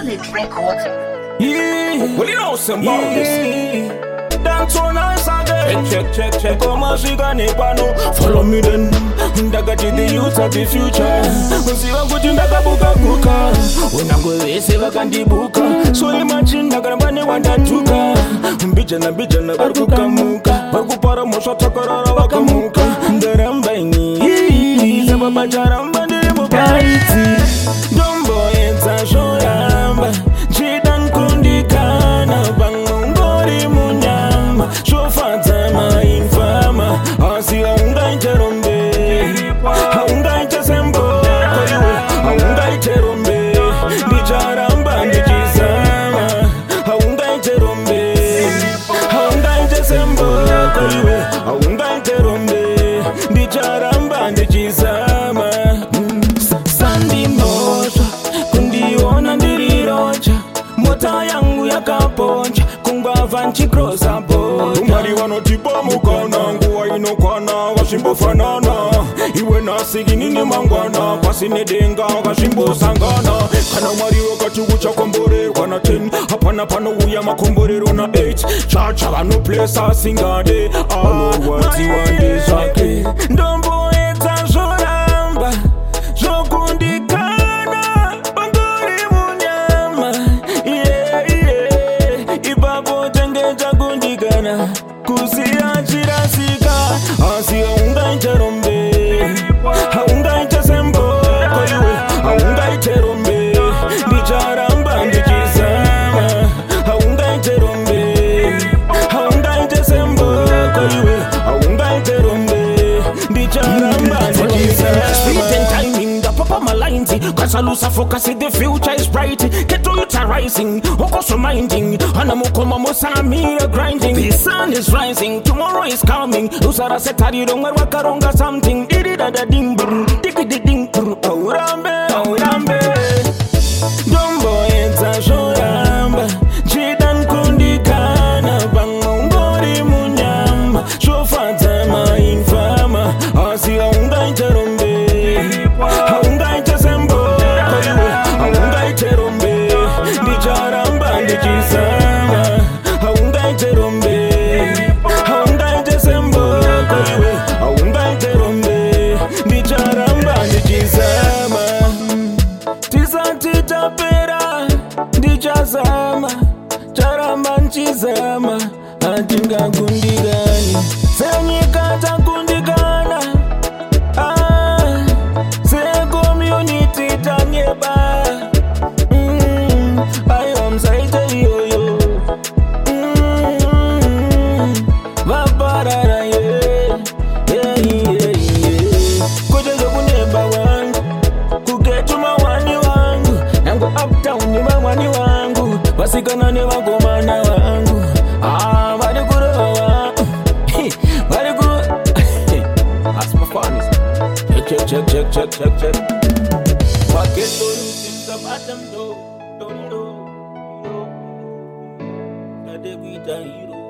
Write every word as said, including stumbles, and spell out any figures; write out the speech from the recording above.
Unit Records. Yeah. Well, you know some about Yeah. this. Dance on us again. Check, check, check, check. Come on, she got it, pano. Follow me then. Daga to the youth of the future. See what good in daga buka buka. When I go away, say what can the buka. So imagine daga bani wanda tuka. Bijana bijana barkuka muka. Barku para mosha takarara waka muka. Ndaramba ini. Zaba bajaramba ndiri mubaiti. Dombo yenza shoramba. Jidan kundikana bangongori munyama. Shofatama infama. Asi aunga interombe. Aunga itesembo. Aunga iterombe. Ndicharamba ndichisama. Aunga iterombe. Aunga itesembo. Aunga iterombe. Ndicharamba ndichisama. Sandi mbosha. Kundiona ndirirocha. Mota yangu yakaponcha. Kungwava nchikrosa bocha. Umari wanotipa mukana. Nguwa inokwana washimbo fanana. Iwe nasigi nini mangwana. Pasine denga washimbo sangana. Kana mari wakati ucha kombore wana ten. Hapana pano uya makombore rona eight. Chacha wano plesa singade. Ano wati wande zake. Ndombo eta zoramba. Zokundikana. Bangori munyama. Yeah yeah. Ibabo tenge chakundikana. Kusia chirasika. Asi aunga interombe. Aunga itesembo. Aunga iterombe. Ndicharamba ndichisama. Aunga iterombe. Aunga itesembo. Aunga iterombe. Ndicharamba ndichisama. Speed and timing, the papa malinzi. Cause I lose a focus, the future is bright. Get to it rising, Okoso minding. Anamukoma mosamira grinding. The sun is rising, tomorrow is coming. Usara setari rongwa wakaronga something. Didi da da ding brum, digi di ding brum. Aurambe, aurambe. Dombo enza shoramba. Jidan kundikana, bangongori munyama. Shofatama infama. Asi aunga interombe. Aunga itesembo. Aunga iterombe. Ndicharamba ndichisama. Aunga iterombe. Aunga itesembo. Aunga iterombe. Ndicharamba ndichisama. Tisa titapera. Ndichazama. Charamba nchizama. Atinga kundigani. Senyika takundikana. Ah, say community tanyeba. Mm, I am Saite yo yo. Mm, vaparara yeah, yeah yeah yeah. Kuja kuneba wangu, kuketuma wani wangu. Nango uptown ni wani wangu, wasikana ni wagomana wangu. Ah, bari kurowa, bari kuro. That's my fun. Check, check, check, check, check, check. Paket turut in the bottom door, don't know. Kade kita hero.